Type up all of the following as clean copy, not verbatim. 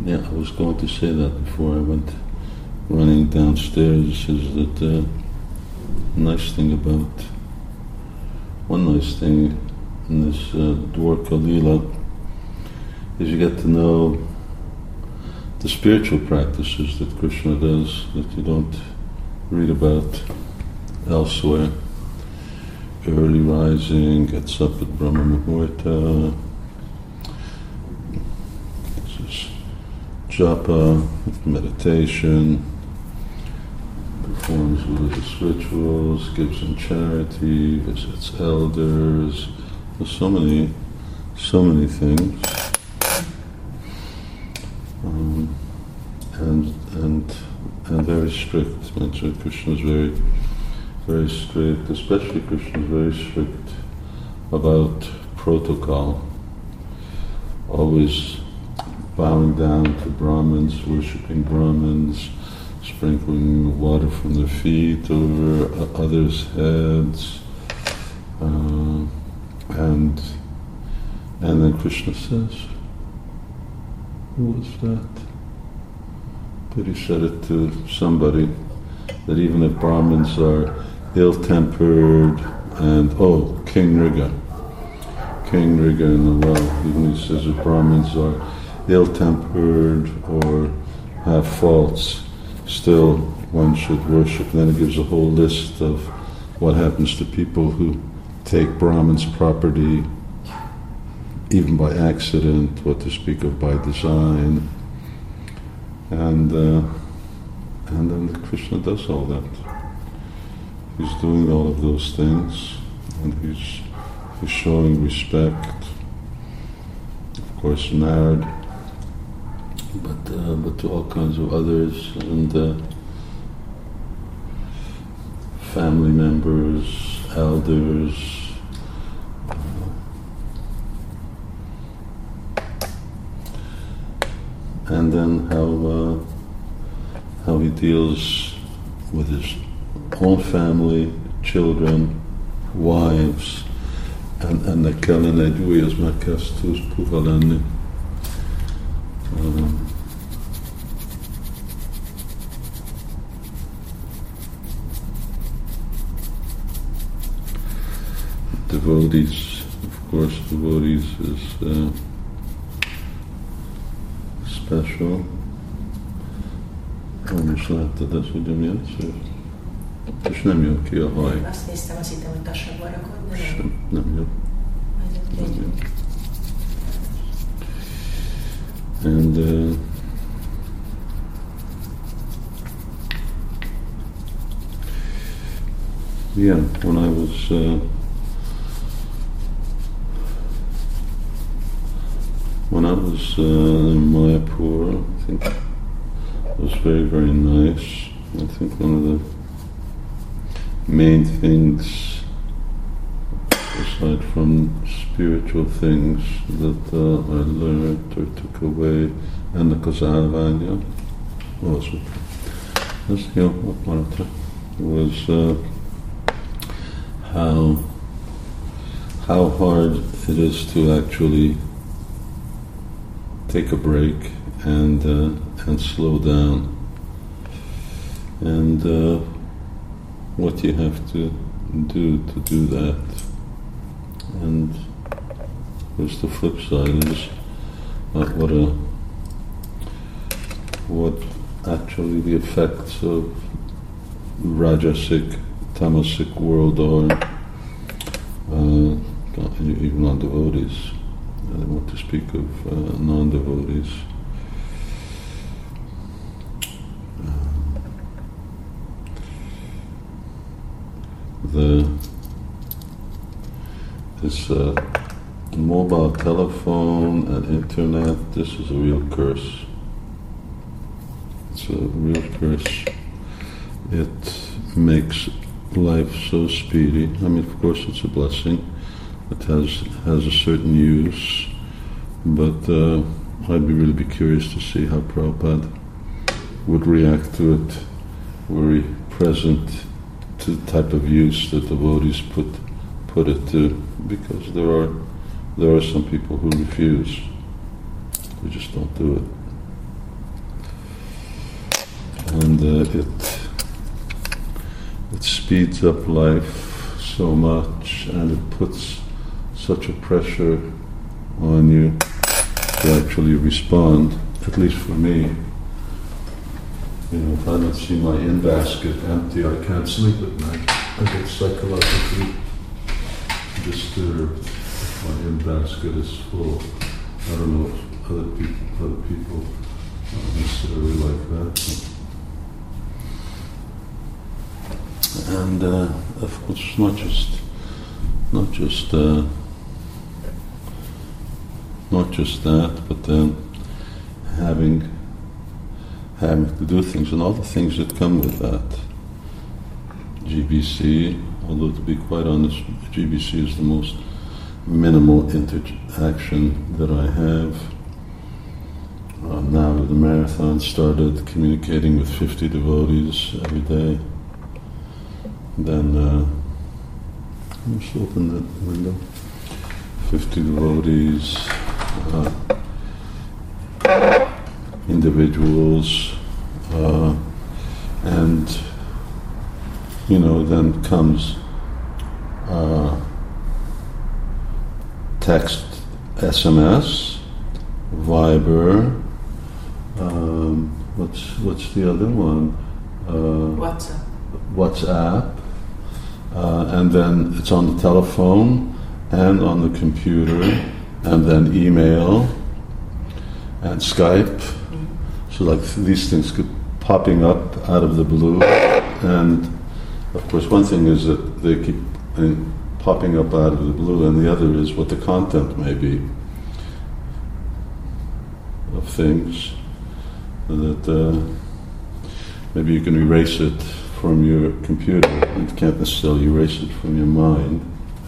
Yeah, I was going to say that before I went running downstairs, is that one nice thing in this Dwarka Leela is you get to know the spiritual practices that Krishna does that you don't read about elsewhere. Early rising, gets up at Brahma Muhurta, japa, meditation, performs religious rituals, gives in charity, visits elders. There's so many things, and very strict. Krishna is very strict. Especially Krishna is very strict about protocol. Always bowing down to Brahmins, worshipping Brahmins, sprinkling water from their feet over others' heads, and then Krishna says, "Who was that?" But he said it to somebody, that even if Brahmins are ill-tempered and King Nriga in the well, even he says if Brahmins are ill-tempered or have faults, still one should worship. And then it gives a whole list of what happens to people who take Brahmins' property, even by accident, what to speak of by design. And then Krishna does all that. He's doing all of those things, and he's showing respect. Of course, Narad, but to all kinds of others, and family members, elders. And then how he deals with his own family, children, wives, and naquela duas macastus puvalani. Devotees, of course, devotees is special. Most láttad ezt, hogy milyen szép? És nem jön ki a haj. Azt néztem, azt hittem, hogy tassabban rakod, de nem jön. Nem jön. And when I was in Mayapur, I think it was very, very nice. I think one of the main things, aside from spiritual things that I learned or took away, and the Kasaravanya, was how hard it is to actually take a break and slow down, and what you have to do that. And there's the flip side, is what actually the effects of Rajasic, Tamasic world are, even on devotees. I don't want to speak of non-devotees. This mobile telephone and internet, this is a real curse. It's a real curse. It makes life so speedy. I mean, of course, it's a blessing. It has a certain use, but I'd really be curious to see how Prabhupada would react to it, were he present, to the type of use that devotees put it to, because there are some people who refuse. They just don't do it. and it speeds up life so much, and it puts such a pressure on you to actually respond. At least for me, if I don't see my in-basket empty, I can't sleep at night. I get psychologically disturbed if my in-basket is full. I don't know if other people aren't necessarily like that. And of course, not just that, but then having to do things and all the things that come with that. GBC, although to be quite honest, GBC is the most minimal interaction that I have. Now the marathon started, communicating with 50 devotees every day. Then, just open that window. 50 devotees, individuals, and then comes text, SMS, Viber, what's the other one? WhatsApp, and then it's on the telephone and on the computer, and then email and Skype. So like these things keep popping up out of the blue, and of course one thing is that they keep popping up out of the blue, and the other is what the content may be of things that maybe you can erase it from your computer. You can't necessarily erase it from your mind.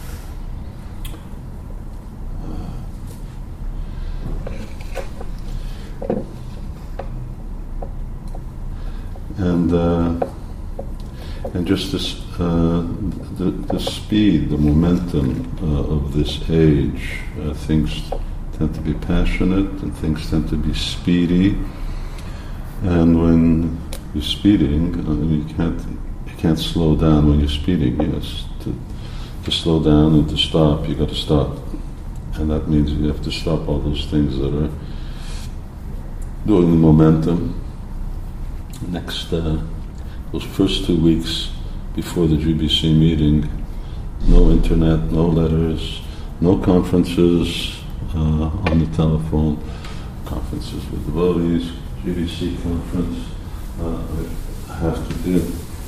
And just this, the speed, the momentum of this age, things tend to be passionate and things tend to be speedy. And when you're speeding, you can't slow down when you're speeding. To slow down and to stop, you got to stop, and that means you have to stop all those things that are doing the momentum. Next, those first 2 weeks before the GBC meeting, no internet, no letters, no conferences on the telephone, conferences with devotees, GBC conference, I have to do.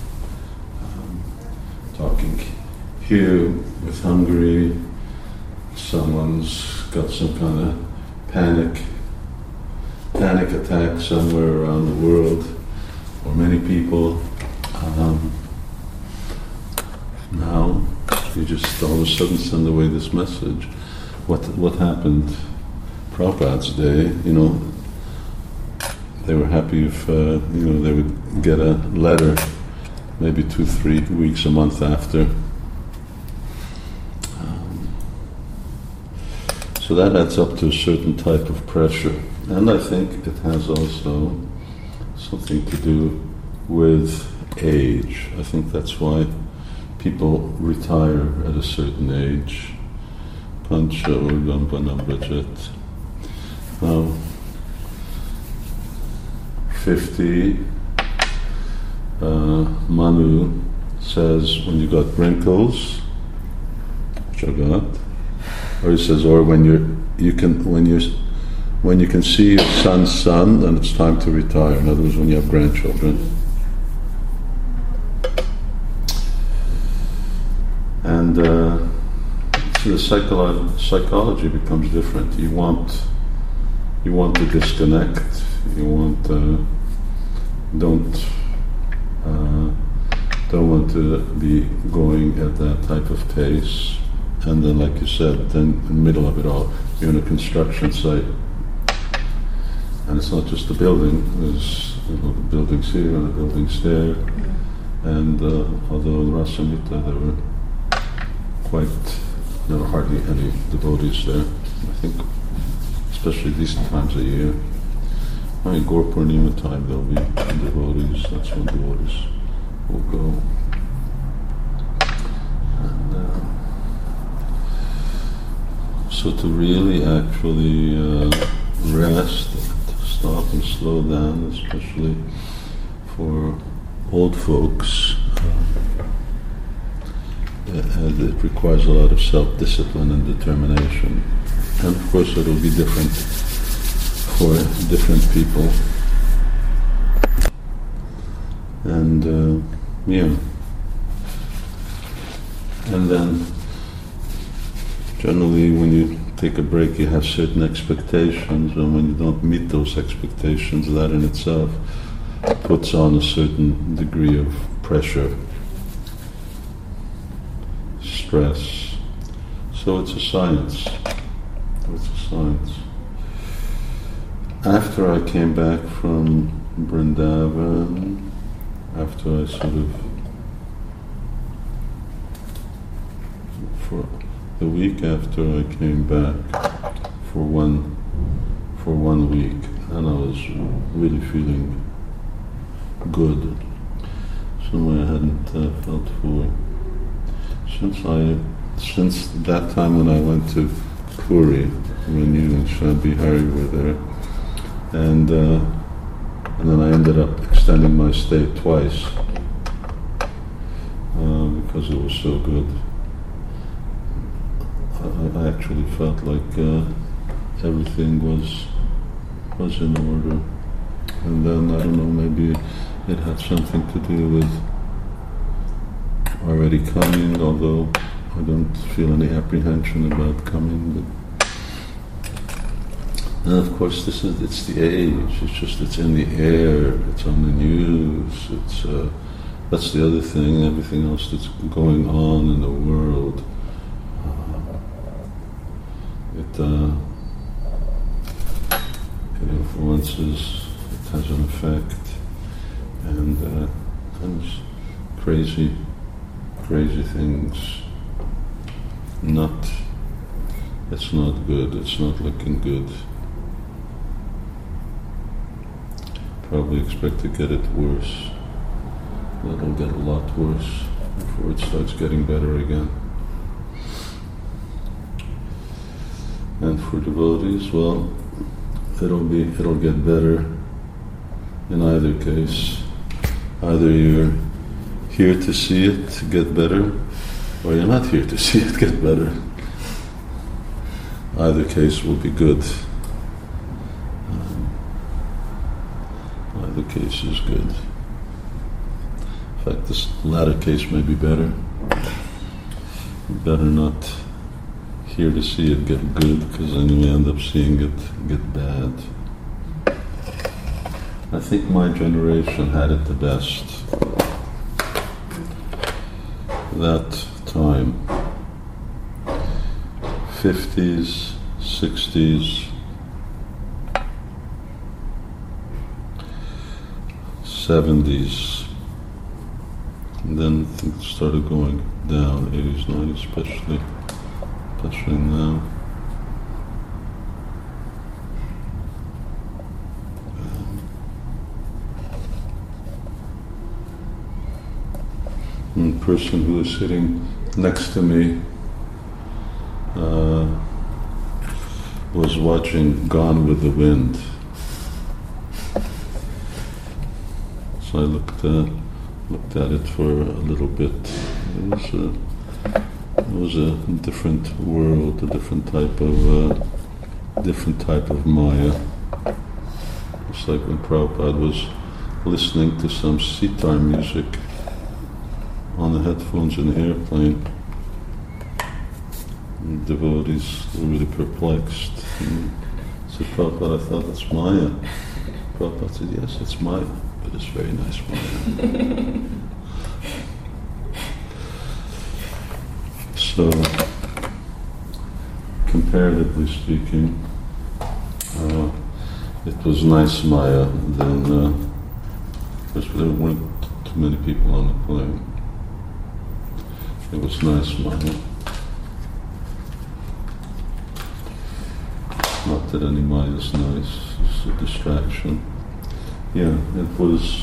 Talking here with Hungary, someone's got some kind of panic attack somewhere around the world, or many people. Now you just all of a sudden send away this message. What happened Prabhupada's day? They were happy if they would get a letter, maybe 2-3 weeks, a month after. So that adds up to a certain type of pressure, and I think it has also something to do with age. I think that's why people retire at a certain age. Pancha Urgam Vanabrajat. Now, 50, Manu says when you got wrinkles, which I got, or he says, or when you can see your son's son, then it's time to retire. In other words, when you have grandchildren. And so the psychology becomes different. You want to disconnect. You don't want to be going at that type of pace. And then, like you said, then in the middle of it all, you're in a construction site. And it's not just a building, there's the buildings here and the buildings there. And although in Rasamita there were hardly any devotees there, I think, especially these times of year. I mean, Gaur Purnima time there'll be devotees, that's when devotees will go. And so to really actually rest, to stop and slow down, especially for old folks, it requires a lot of self-discipline and determination. And of course it will be different for different people. And and then generally when you take a break you have certain expectations, and when you don't meet those expectations, that in itself puts on a certain degree of pressure, stress. So it's a science. It's a science. After I came back from Vrindavan, after I for the week after I came back for one week, and I was really feeling good. Something I hadn't felt for since that time when I went to Puri, when you and Shambhi Hari were there, and then I ended up extending my stay twice because it was so good. I actually felt like everything was in order, and then I don't know, maybe it had something to do with already coming, although I don't feel any apprehension about coming. But and of course, it's the age. It's in the air. It's on the news. That's the other thing. Everything else that's going on in the world, it influences. It has an effect, and it's crazy things. It's not good. It's not looking good. Probably expect to get it worse. It'll get a lot worse before it starts getting better again. And for devotees, well, it'll get better in either case. Either you're here to see it get better, or you're not here to see it get better. Either case will be good. Either case is good. In fact, this latter case may be better. Better not here to see it get good, because then we end up seeing it get bad. I think my generation had it the best. That time, 50s, 60s, 70s, and then things started going down, 80s, 90s especially now. The person who was sitting next to me was watching Gone with the Wind. So I looked at it for a little bit. It was a different world, a different type of Maya. It's like when Prabhupada was listening to some sitar music on the headphones in the airplane. And devotees were really perplexed. And said, Prabhupada, I thought that's Maya. Prabhupada said, yes, it's Maya, but it's very nice Maya. So, comparatively speaking, it was nice Maya. Then, because there weren't too many people on the plane. It was nice Maya. Not that Animai is nice. It's a distraction. Yeah, it was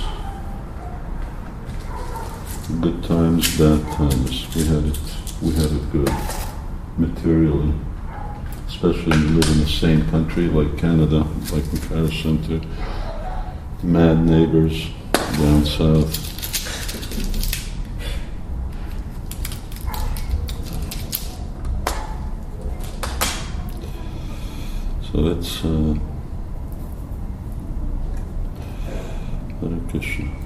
good times, bad times. We had it good materially, especially when you live in the same country like Canada, by comparison to mad neighbors down south. So that's Hare Krishna.